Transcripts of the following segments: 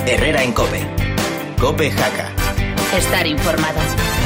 Herrera en COPE. COPE Jaca. Estar informado.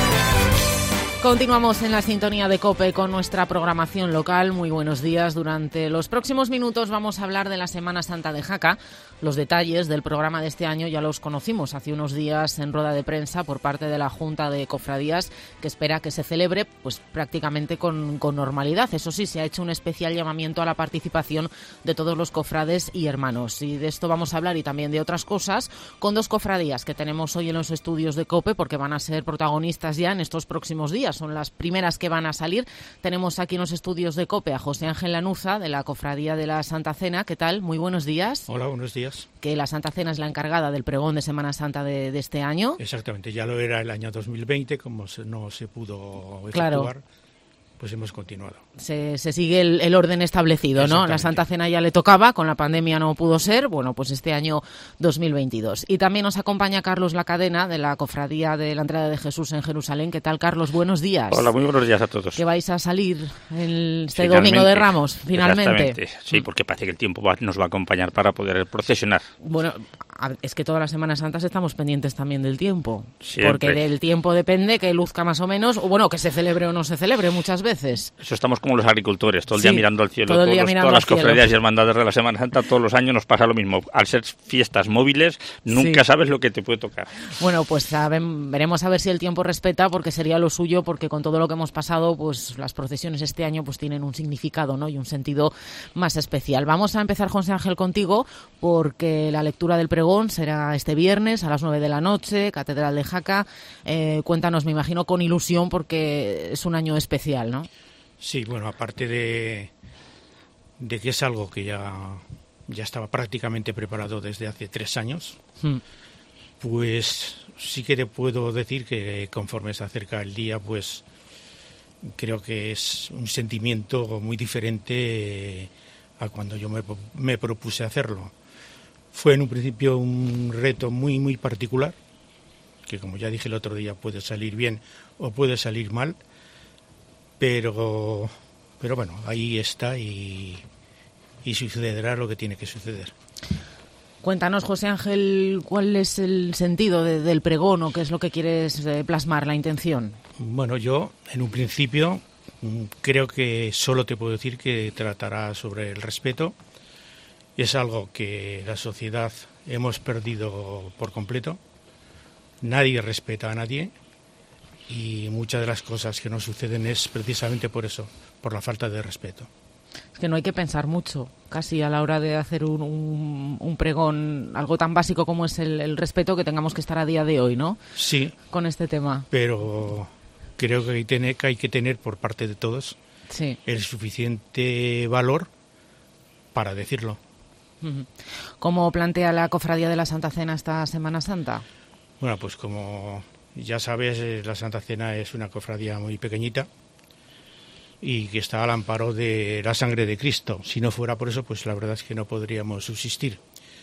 Continuamos en la sintonía de COPE con nuestra programación local. Muy buenos días. Durante los próximos minutos vamos a hablar de la Semana Santa de Jaca. Los detalles del programa de este año ya los conocimos hace unos días en rueda de prensa por parte de la Junta de Cofradías, que espera que se celebre pues prácticamente con normalidad. Eso sí, se ha hecho un especial llamamiento a la participación de todos los cofrades y hermanos. Y de esto vamos a hablar y también de otras cosas con dos cofradías que tenemos hoy en los estudios de COPE, porque van a ser protagonistas ya en estos próximos días. Son las primeras que van a salir. Tenemos aquí en los estudios de COPE a José Ángel Lanuza, de la Cofradía de la Santa Cena. ¿Qué tal? Muy buenos días. Hola, buenos días. Que la Santa Cena es la encargada del pregón de Semana Santa de este año. Exactamente, ya lo era el año 2020, como no se pudo efectuar. Claro. Pues hemos continuado. Se sigue el orden establecido, ¿no? La Santa Cena ya le tocaba, con la pandemia no pudo ser, bueno, pues este año 2022. Y también nos acompaña Carlos Lacadena, de la Cofradía de la Entrada de Jesús en Jerusalén. ¿Qué tal, Carlos? Buenos días. Hola, muy buenos días a todos. Que vais a salir este domingo de Ramos, finalmente. Exactamente, sí, porque parece que el tiempo nos va a acompañar para poder procesionar. Bueno, es que todas las Semanas Santas estamos pendientes también del tiempo. Siempre. Porque del tiempo depende que luzca más o menos, o bueno, que se celebre o no se celebre muchas veces. Eso estamos como los agricultores, todo el día mirando al cielo. Todas las cofradías y hermandades de la Semana Santa, todos los años nos pasa lo mismo. Al ser fiestas móviles, nunca sabes lo que te puede tocar. Bueno, pues veremos a ver si el tiempo respeta, porque sería lo suyo, porque con todo lo que hemos pasado, pues las procesiones este año pues tienen un significado, ¿no? Y un sentido más especial. Vamos a empezar, José Ángel, contigo, porque la lectura del pregón será este viernes a las 9 de la noche, Catedral de Jaca. Cuéntanos, me imagino con ilusión, porque es un año especial, ¿no? Sí, bueno, aparte de que es algo que ya estaba prácticamente preparado desde hace 3 años, pues sí que te puedo decir que conforme se acerca el día, pues creo que es un sentimiento muy diferente a cuando yo me propuse hacerlo. Fue en un principio un reto muy, muy particular, que como ya dije el otro día, puede salir bien o puede salir mal, pero bueno, ahí está y sucederá lo que tiene que suceder. Cuéntanos, José Ángel, ¿cuál es el sentido del pregón o qué es lo que quieres plasmar, la intención? Bueno, yo en un principio creo que solo te puedo decir que tratará sobre el respeto. Es algo que la sociedad hemos perdido por completo. Nadie respeta a nadie. Y muchas de las cosas que nos suceden es precisamente por eso, por la falta de respeto. Es que no hay que pensar mucho, casi a la hora de hacer un pregón, algo tan básico como es el respeto, que tengamos que estar a día de hoy, ¿no? Sí. Con este tema. Pero creo que hay que tener por parte de todos el suficiente valor para decirlo. ¿Cómo plantea la Cofradía de la Santa Cena esta Semana Santa? Bueno, pues como ya sabes, la Santa Cena es una cofradía muy pequeñita y que está al amparo de la sangre de Cristo. Si no fuera por eso, pues la verdad es que no podríamos subsistir.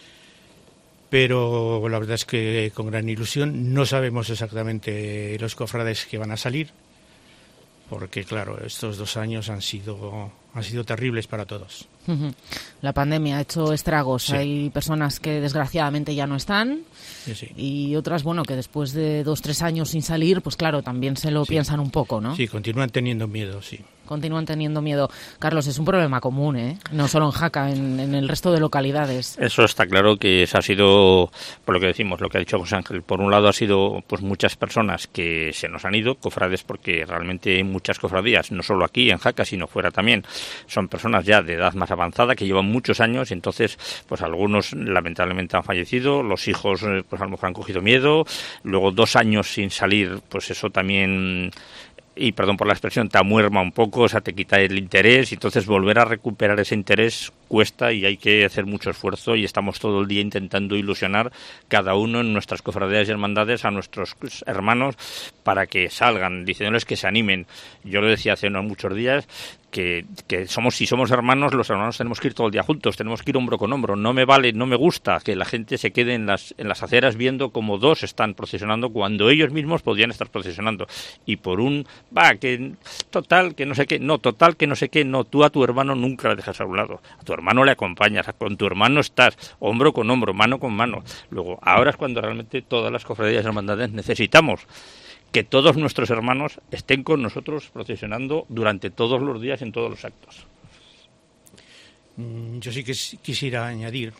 Pero la verdad es que con gran ilusión no sabemos exactamente los cofrades que van a salir, porque claro, estos 2 años han sido terribles para todos. La pandemia ha hecho estragos. Sí. Hay personas que desgraciadamente ya no están y otras, bueno, que después de 2-3 años sin salir, pues claro, también se lo piensan un poco, ¿no? Sí, continúan teniendo miedo, sí. Continúan teniendo miedo. Carlos, es un problema común, ¿eh? No solo en Jaca, en el resto de localidades. Eso está claro, que eso ha sido, por lo que decimos, lo que ha dicho José Ángel. Por un lado ha sido pues muchas personas que se nos han ido, cofrades, porque realmente muchas cofradías, no solo aquí en Jaca, sino fuera también, son personas ya de edad más avanzada que llevan muchos años, y entonces pues algunos lamentablemente han fallecido, los hijos pues a lo mejor han cogido miedo, luego 2 años sin salir, pues eso también, y perdón por la expresión, te amuerma un poco, o sea, te quita el interés, y entonces volver a recuperar ese interés cuesta y hay que hacer mucho esfuerzo, y estamos todo el día intentando ilusionar cada uno en nuestras cofradías y hermandades a nuestros hermanos para que salgan, diciéndoles que se animen. Yo lo decía hace unos muchos días, que si somos hermanos, los hermanos tenemos que ir todo el día juntos, tenemos que ir hombro con hombro. No me gusta que la gente se quede en las aceras viendo como 2 están procesionando cuando ellos mismos podrían estar procesionando. Y por que no sé qué, no, tú a tu hermano nunca le dejas a un lado. A tu hermano le acompañas, con tu hermano estás, hombro con hombro, mano con mano. Luego, ahora es cuando realmente todas las cofradías y hermandades necesitamos que todos nuestros hermanos estén con nosotros procesionando durante todos los días en todos los actos. Yo sí que quisiera añadir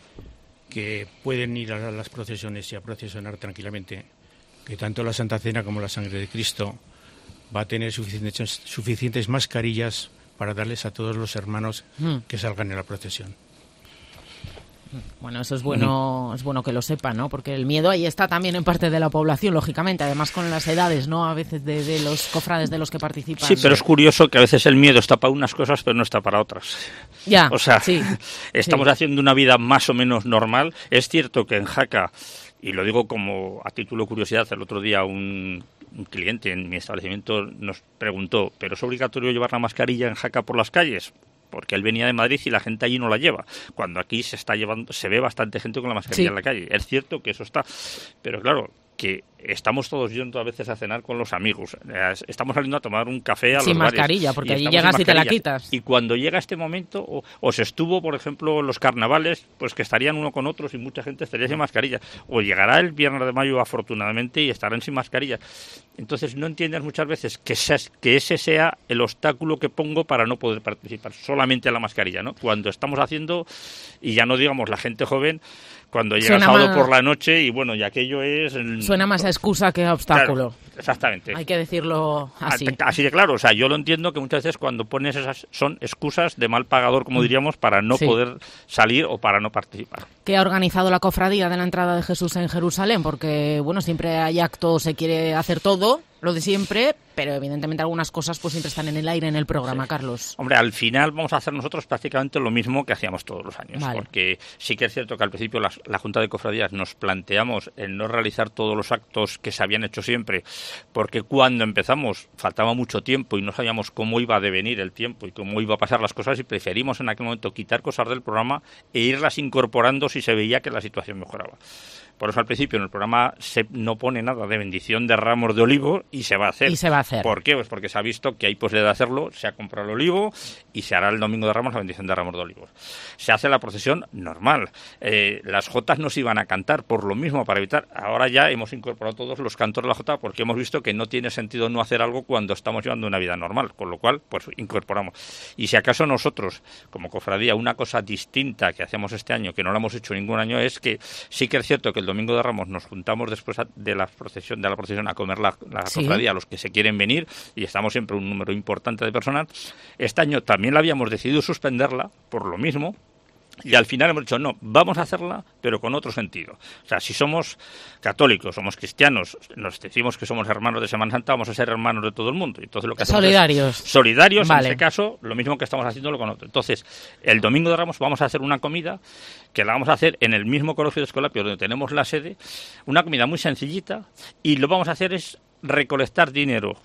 que pueden ir a las procesiones y a procesionar tranquilamente, que tanto la Santa Cena como la Sangre de Cristo va a tener suficientes mascarillas para darles a todos los hermanos que salgan en la procesión. Bueno, eso es bueno que lo sepan, ¿no? Porque el miedo ahí está también en parte de la población, lógicamente, además con las edades, ¿no? A veces de los cofrades de los que participan. Sí, pero es curioso que a veces el miedo está para unas cosas, pero no está para otras. Ya, o sea, sí, estamos haciendo una vida más o menos normal. Es cierto que en Jaca, y lo digo como a título de curiosidad, el otro día un cliente en mi establecimiento nos preguntó, ¿pero es obligatorio llevar la mascarilla en Jaca por las calles? Porque él venía de Madrid y la gente allí no la lleva, cuando aquí se ve bastante gente con la mascarilla en la calle. Es cierto que eso está, pero claro, que estamos todos yendo a veces a cenar con los amigos, estamos saliendo a tomar un café a los bares. Sin mascarilla, porque allí llegas y te la quitas. Y cuando llega este momento, o se estuvo, por ejemplo, en los carnavales, pues que estarían uno con otros y mucha gente estaría sin mascarilla. O llegará el Viernes de Mayo, afortunadamente, y estarán sin mascarilla. Entonces no entiendes muchas veces que ese sea el obstáculo que pongo para no poder participar, solamente la mascarilla, ¿no? Cuando estamos haciendo, y ya no digamos la gente joven, cuando llega sábado por la noche y bueno, y aquello es... Suena más a excusa que a obstáculo. Claro, exactamente. Hay que decirlo así. Así de claro, o sea, yo lo entiendo que muchas veces cuando pones esas son excusas de mal pagador, como diríamos, para no poder salir o para no participar. ¿Qué ha organizado la cofradía de la entrada de Jesús en Jerusalén? Porque, bueno, siempre hay actos, se quiere hacer todo, lo de siempre, pero evidentemente algunas cosas pues siempre están en el aire en el programa, Carlos. Hombre, al final vamos a hacer nosotros prácticamente lo mismo que hacíamos todos los años, porque sí que es cierto que al principio la Junta de Cofradías nos planteamos el no realizar todos los actos que se habían hecho siempre, porque cuando empezamos faltaba mucho tiempo y no sabíamos cómo iba a devenir el tiempo y cómo iba a pasar las cosas, y preferimos en aquel momento quitar cosas del programa e irlas incorporando si se veía que la situación mejoraba. Por eso al principio en el programa no pone nada de bendición de ramos de olivo y se va a hacer. ¿Por qué? Pues porque se ha visto que hay posibilidad de hacerlo, se ha comprado el olivo y se hará el domingo de Ramos la bendición de ramos de olivos. Se hace la procesión normal. Las jotas no se iban a cantar por lo mismo, para evitar. Ahora ya hemos incorporado todos los cantos de la jota porque hemos visto que no tiene sentido no hacer algo cuando estamos llevando una vida normal, con lo cual pues incorporamos. Y si acaso nosotros, como cofradía, una cosa distinta que hacemos este año, que no lo hemos hecho ningún año, es que sí que es cierto que el domingo de Ramos nos juntamos después de la procesión a comer la cofradía, a los que se quieren venir, y estamos siempre un número importante de personas. Este año también la habíamos decidido suspenderla por lo mismo, y al final hemos dicho, no, vamos a hacerla, pero con otro sentido. O sea, si somos católicos, somos cristianos, nos decimos que somos hermanos de Semana Santa, vamos a ser hermanos de todo el mundo. Entonces, lo que hacemos solidarios, vale. En este caso, lo mismo que estamos haciéndolo con otro. Entonces, el domingo de Ramos vamos a hacer una comida que la vamos a hacer en el mismo colegio de Escolapios donde tenemos la sede, una comida muy sencillita, y lo vamos a hacer es recaudar dinero,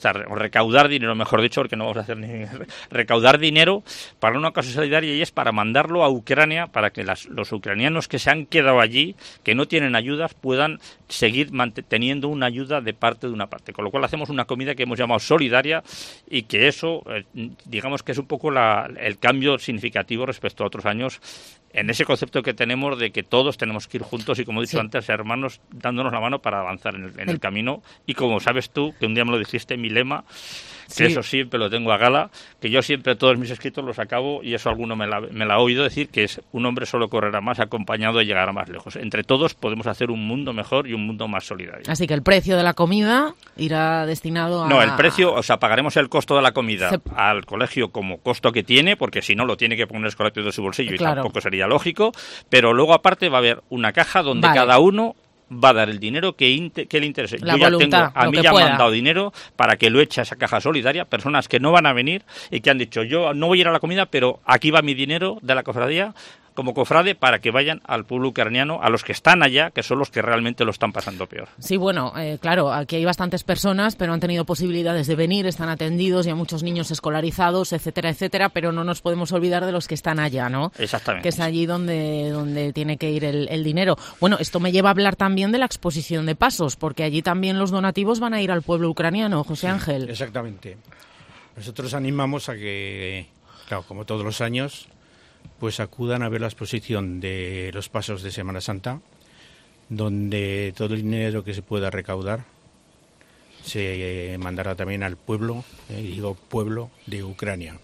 mejor dicho, porque no vamos a hacer ni recaudar dinero para una causa solidaria, y es para mandarlo a Ucrania, para que los ucranianos que se han quedado allí, que no tienen ayudas, puedan seguir teniendo una ayuda de una parte. Con lo cual hacemos una comida que hemos llamado solidaria, y que eso, digamos que es un poco el cambio significativo respecto a otros años, en ese concepto que tenemos de que todos tenemos que ir juntos y, como he dicho antes, hermanos dándonos la mano para avanzar en el camino. Y como sabes tú, que un día me lo dijiste, mi lema, que eso siempre lo tengo a gala, que yo siempre todos mis escritos los acabo, y eso alguno me la ha oído decir, que es: un hombre solo correrá más acompañado y llegará más lejos. Entre todos podemos hacer un mundo mejor y un mundo más solidario. Así que el precio de la comida irá destinado a... No, el precio, o sea, pagaremos el costo de la comida al colegio como costo que tiene, porque si no lo tiene que poner el Escolapios de su bolsillo, y tampoco sería lógico, pero luego aparte va a haber una caja donde cada uno va a dar el dinero que le interese. Yo ya tengo, a mí ya han mandado dinero para que lo eche a esa caja solidaria, personas que no van a venir y que han dicho: yo no voy a ir a la comida, pero aquí va mi dinero de la cofradía como cofrade, para que vayan al pueblo ucraniano, a los que están allá, que son los que realmente lo están pasando peor. Sí, bueno, claro, aquí hay bastantes personas, pero han tenido posibilidades de venir, están atendidos, y hay muchos niños escolarizados, etcétera, etcétera, pero no nos podemos olvidar de los que están allá, ¿no? Exactamente. Que es allí donde tiene que ir el dinero. Bueno, esto me lleva a hablar también de la exposición de pasos, porque allí también los donativos van a ir al pueblo ucraniano, José Ángel. Exactamente. Nosotros animamos a que, claro, como todos los años, pues acudan a ver la exposición de los pasos de Semana Santa, donde todo el dinero que se pueda recaudar se mandará también al pueblo, digo pueblo de Ucrania.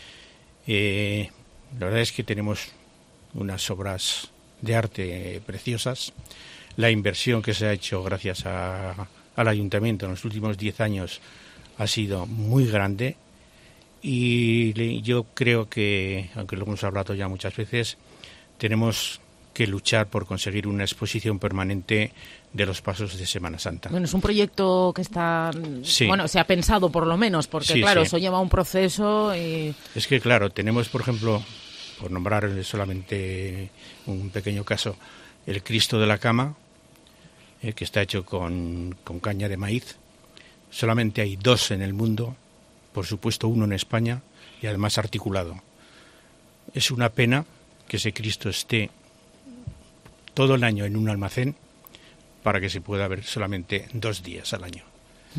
La verdad es que tenemos unas obras de arte preciosas. La inversión que se ha hecho gracias al ayuntamiento en los últimos 10 años ha sido muy grande y yo creo que, aunque lo hemos hablado ya muchas veces, tenemos que luchar por conseguir una exposición permanente de los pasos de Semana Santa. Bueno, es un proyecto que está... Sí. Bueno, se ha pensado por lo menos, porque Sí, claro, sí. eso lleva un proceso y... Es que, claro, tenemos, por ejemplo, por nombrar solamente un pequeño caso, el Cristo de la Cama, que está hecho con caña de maíz. Solamente hay 2 en el mundo, por supuesto 1 en España, y además articulado. Es una pena que ese Cristo esté todo el año en un almacén para que se pueda ver solamente 2 días al año.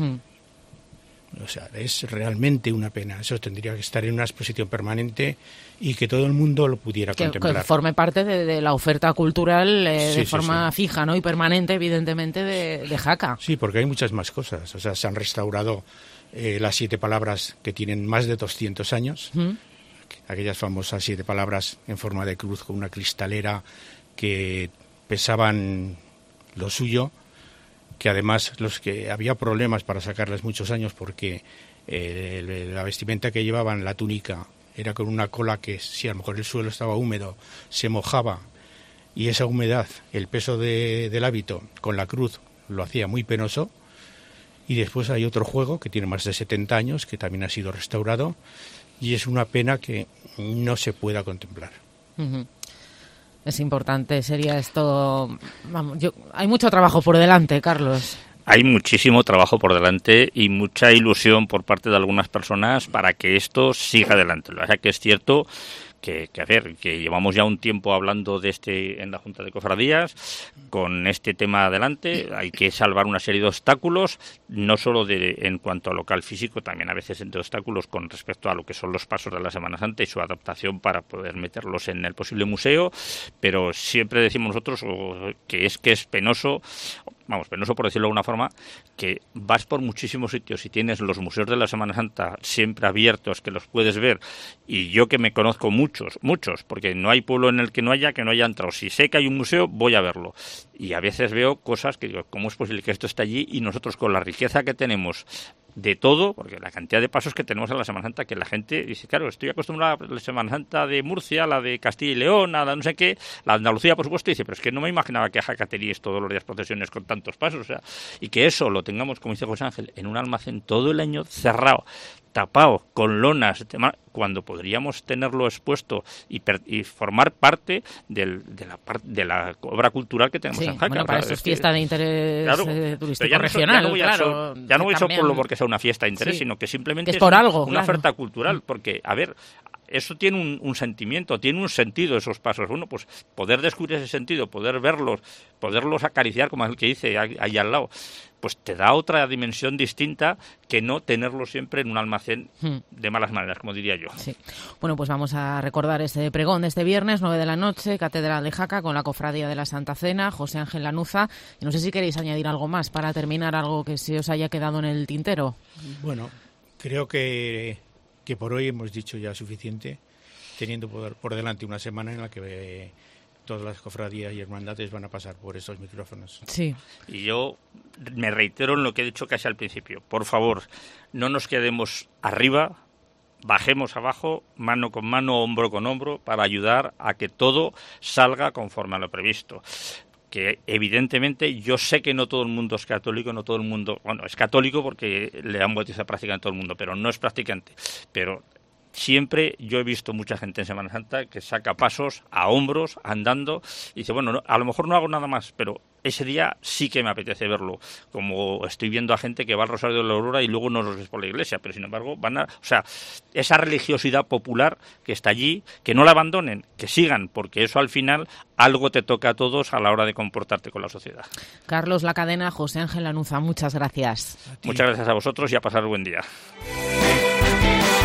O sea, es realmente una pena. Eso tendría que estar en una exposición permanente y que todo el mundo lo pudiera contemplar. Que forme parte de la oferta cultural Sí, de forma fija, ¿no? Y permanente, evidentemente, de Jaca. Sí, porque hay muchas más cosas. O sea, se han restaurado las 7 palabras que tienen más de 200 años. Aquellas famosas 7 palabras en forma de cruz con una cristalera que pesaban lo suyo, que además los que había problemas para sacarlas muchos años porque la vestimenta que llevaban, la túnica, era con una cola que si a lo mejor el suelo estaba húmedo, se mojaba, y esa humedad, el peso del hábito con la cruz lo hacía muy penoso. Y después hay otro juego que tiene más de 70 años, que también ha sido restaurado, y es una pena que no se pueda contemplar. Es importante, sería esto... Vamos, hay mucho trabajo por delante, Carlos. Hay muchísimo trabajo por delante y mucha ilusión por parte de algunas personas para que esto siga adelante. O sea que es cierto que llevamos ya un tiempo hablando de en la Junta de Cofradías, con este tema adelante. Hay que salvar una serie de obstáculos, no solo en cuanto al local físico, también a veces entre obstáculos con respecto a lo que son los pasos de la Semana Santa y su adaptación para poder meterlos en el posible museo, pero siempre decimos nosotros que es penoso, penoso por decirlo de alguna forma, que vas por muchísimos sitios y tienes los museos de la Semana Santa siempre abiertos, que los puedes ver, y yo que me conozco muchos, porque no hay pueblo en el que no haya entrado. Si sé que hay un museo, voy a verlo. Y a veces veo cosas que digo, ¿cómo es posible que esto esté allí? Y nosotros, con la riqueza que tenemos de todo, porque la cantidad de pasos que tenemos en la Semana Santa, que la gente dice, claro, estoy acostumbrado a la Semana Santa de Murcia, la de Castilla y León, a la no sé qué, la de Andalucía, por supuesto, y dice, pero es que no me imaginaba que Jaca teníais todos los días procesiones con tantos pasos, o sea, y que eso lo tengamos, como dice José Ángel, en un almacén todo el año cerrado, tapado, con lonas, cuando podríamos tenerlo expuesto y formar parte de la obra cultural que tenemos en Jaca. Bueno, para eso es fiesta de interés turístico regional, ya no voy a solo porque sea una fiesta de interés, sino que simplemente es por algo, una oferta cultural, porque, a ver, eso tiene un sentimiento, tiene un sentido esos pasos. Bueno, pues poder descubrir ese sentido, poder verlos, poderlos acariciar, como es el que dice ahí al lado, pues te da otra dimensión distinta que no tenerlo siempre en un almacén de malas maneras, como diría yo. Sí. Bueno, pues vamos a recordar este pregón de este viernes, 9 de la noche, Catedral de Jaca, con la Cofradía de la Santa Cena, José Ángel Lanuza. Y no sé si queréis añadir algo más para terminar, algo que se os haya quedado en el tintero. Bueno, creo que por hoy hemos dicho ya suficiente, teniendo por delante una semana en la que todas las cofradías y hermandades van a pasar por estos micrófonos. Sí. Y yo me reitero en lo que he dicho casi al principio. Por favor, no nos quedemos arriba, bajemos abajo, mano con mano, hombro con hombro, para ayudar a que todo salga conforme a lo previsto. Que evidentemente yo sé que no todo el mundo es católico, no todo el mundo, bueno, es católico porque le han bautizado prácticamente todo el mundo, pero no es practicante. Pero siempre yo he visto mucha gente en Semana Santa que saca pasos a hombros, andando, y dice, bueno, a lo mejor no hago nada más, pero ese día sí que me apetece verlo, como estoy viendo a gente que va al Rosario de la Aurora y luego no los ves por la iglesia, pero sin embargo van o sea, esa religiosidad popular que está allí, que no la abandonen, que sigan, porque eso al final algo te toca a todos a la hora de comportarte con la sociedad. Carlos La Cadena, José Ángel Lanuza, muchas gracias. Muchas gracias a vosotros y a pasar buen día.